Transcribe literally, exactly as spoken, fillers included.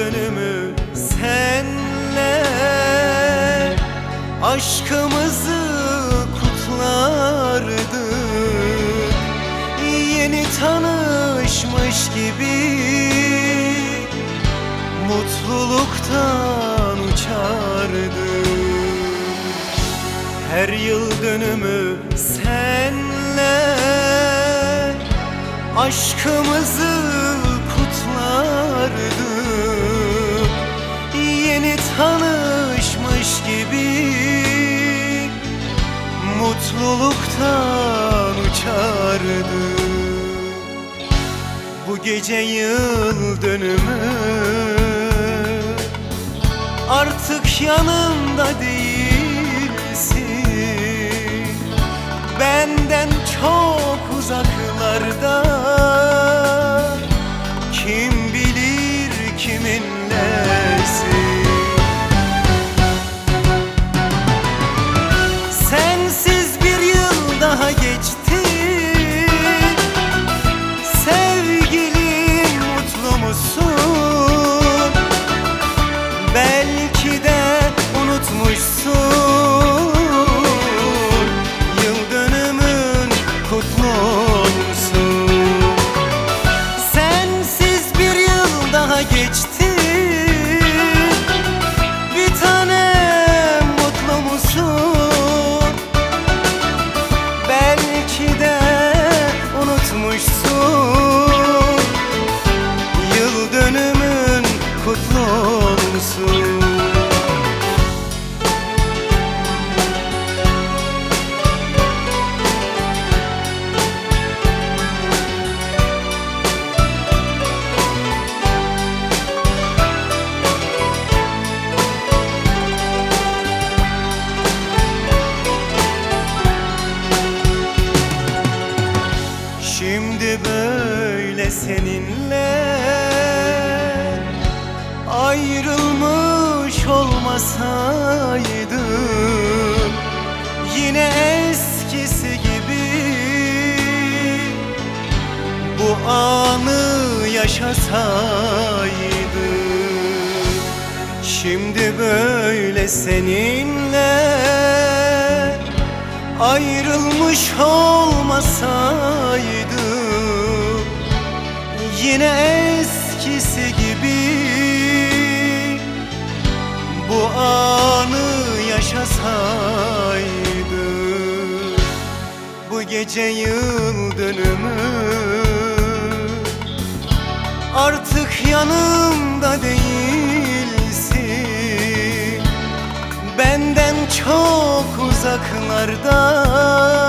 dönümü senle aşkımızı kutlardık. Yeni tanışmış gibi mutluluktan uçardık. Her yıl dönümü senle aşkımızı kutlardık. Yeni tanışmış gibi mutluluktan uçardık. Bu gece yıl dönümü artık yanımda değilsin. Benden çok uzaklarda, kim bilir kiminlesin. Sensiz bir yıl daha geçti. Sevgilim, mutlu musun? Belki de unutmuşsun. Yıl dönümün kutlu olsun. Sensiz bir yıl daha geçti. Bir tanem, mutlu musun? Belki de unutmuşsun. Yıl dönümün kutlu olsun. Şimdi böyle seninle ayrılmış olmasaydım, yine eskisi gibi bu anı yaşasaydım. Şimdi böyle seninle ayrılmış olmasaydım, yine eskisi gibi bu anı yaşasaydım. Bu gece yıl dönümü artık yanımda değilsin. Benden çok uzaklarda,